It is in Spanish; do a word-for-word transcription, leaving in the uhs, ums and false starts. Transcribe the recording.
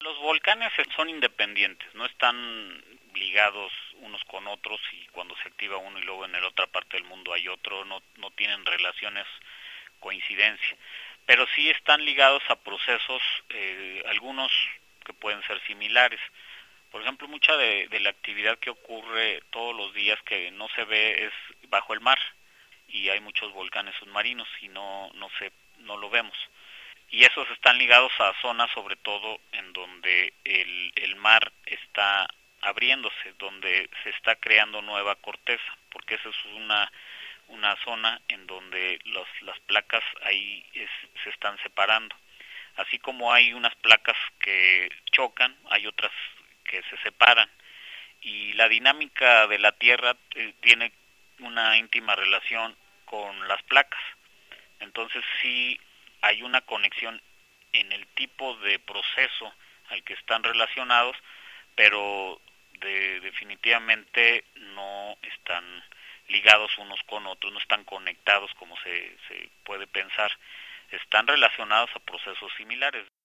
Los volcanes son independientes, no están ligados unos con otros y cuando se activa uno y luego en la otra parte del mundo hay otro, no, no tienen relaciones, coincidencia, pero sí están ligados a procesos, eh, algunos que pueden ser similares. Por ejemplo, mucha de, de la actividad que ocurre todos los días que no se ve es bajo el mar y hay muchos volcanes submarinos y no, no, se, no lo vemos. Y esos están ligados a zonas sobre todo en donde el, el mar está abriéndose, donde se está creando nueva corteza, porque esa es una, una zona en donde los, las placas ahí es, se están separando. Así como hay unas placas que chocan, hay otras que se separan. Y la dinámica de la Tierra eh, tiene una íntima relación con las placas. Entonces sí hay una conexión en el tipo de proceso al que están relacionados, pero de, definitivamente no están ligados unos con otros, no están conectados como se, se puede pensar, están relacionados a procesos similares.